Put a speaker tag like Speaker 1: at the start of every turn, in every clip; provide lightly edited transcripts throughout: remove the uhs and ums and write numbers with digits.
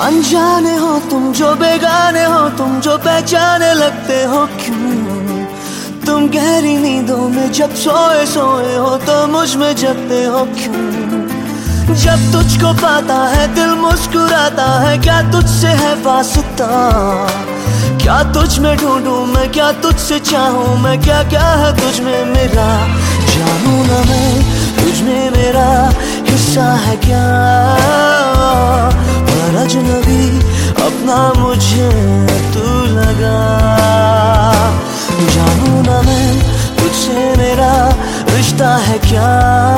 Speaker 1: अनजाने हो तुम जो बेगाने हो तुम जो पहचाने लगते हो क्यों? तुम गहरी नींदों में जब सोए सोए हो तो मुझ में जगते हो क्यों? जब तुझको पाता है दिल मुस्कुराता है, क्या तुझसे है वास्ता? क्या तुझ में ढूंढूं मैं, क्या तुझसे चाहूं मैं, क्या क्या है तुझ में मेरा? जानूं ना मैं तुझ में मेरा हिस्सा है क्या? पर अजनबी अपना मुझे तू लगा। जानूं ना मैं तुझसे मेरा रिश्ता है क्या?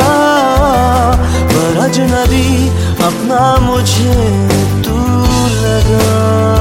Speaker 1: पर अजनबी अपना मुझे तू लगा।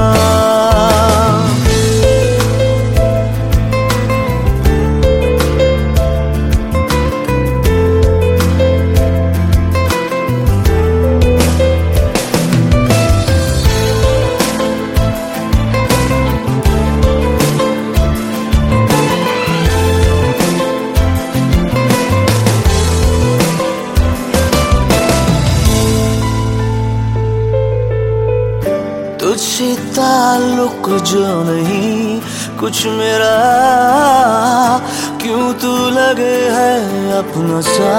Speaker 1: तुझसे ताल्लुक जो नहीं कुछ मेरा, क्यों तू लगे है अपना सा?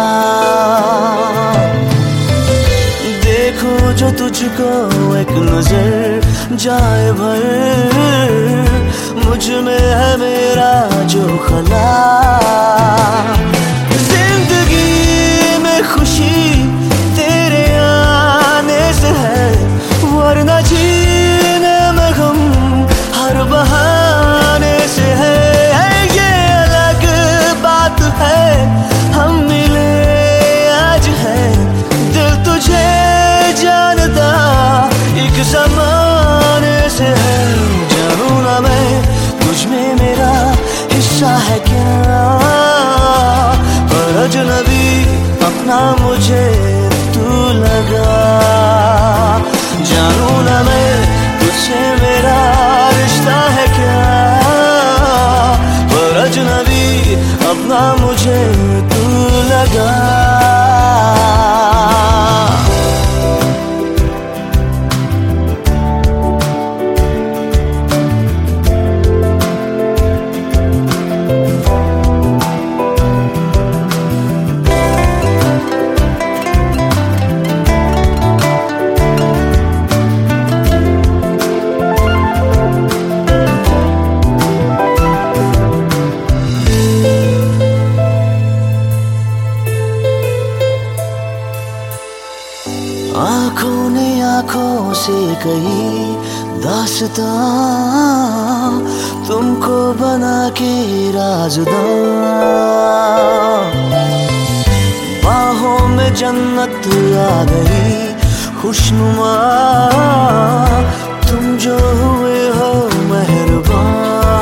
Speaker 1: देखो जो तुझको एक नजर जाए भर, मुझ में है मेरा जो खला। जिंदगी में खुशी तेरे आने से है, वरना जीने में गम हर बहाने से है। ये अलग बात है हम मिले आज है, दिल तुझे जानता एक ज़माने से है। जानूं ना मैं तुझ में मेरा हिस्सा है क्या? पर अजनबी अपना मुझे तू लगा। जानूं ना मैं तुझसे मेरा रिश्ता है क्या? पर अजनबी अपना मुझे तू लगा। आँखों ने आँखों से कही दास्तां, तुमको बना के राज़दां। बाहों में जन्नत आ गई खुशनुमा, तुम जो हुए हो मेहरबान।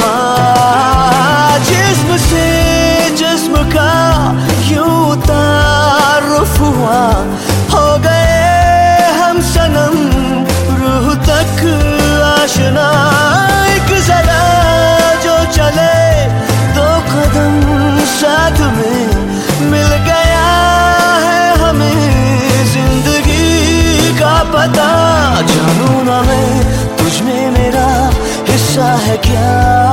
Speaker 1: जिस्म से जिस्म का क्यों तारुफ हुआ, हो गए हम सनम रूह तक आशना। एक जरा जो चले दो कदम साथ में, मिल गया है हमें जिंदगी का पता। जानूं ना मैं तुझ में मेरा हिस्सा है क्या?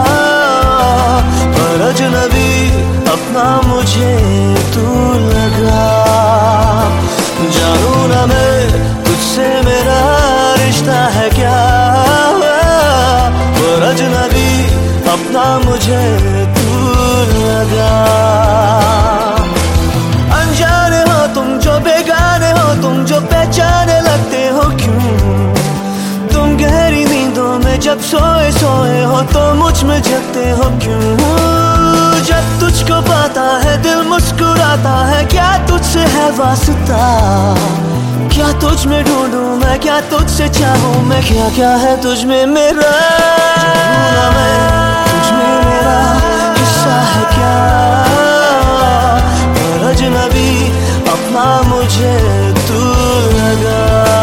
Speaker 1: पर अजनबी अपना मुझे तू लगा। जानूं ना मैं तुझसे मेरा रिश्ता है क्या? पर अजनबी अपना मुझे तू लगा। अनजाने हो तुम जो बेगाने हो तुम जो पहचाने लगते हो क्यों? तुम गहरी नींदों में जब सोए सोए हो तो मुझ में जगते हो क्यों? जब तुझको पाता है दिल मुस्कुराता है, क्या तुझसे है वास्ता? क्या तुझ में ढूंढूं मैं, क्या तुझसे चाहूं मैं, क्या क्या है तुझ में मेरा? जानूं ना मैं तुझ में मेरा हिस्सा है क्या? पर अजनबी अपना मुझे तू लगा।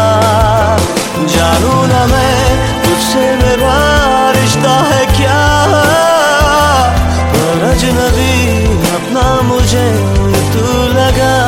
Speaker 1: जानूं ना मैं तुझसे मेरा रिश्ता है क्या? पर अजनबी अपना मुझे तू लगा।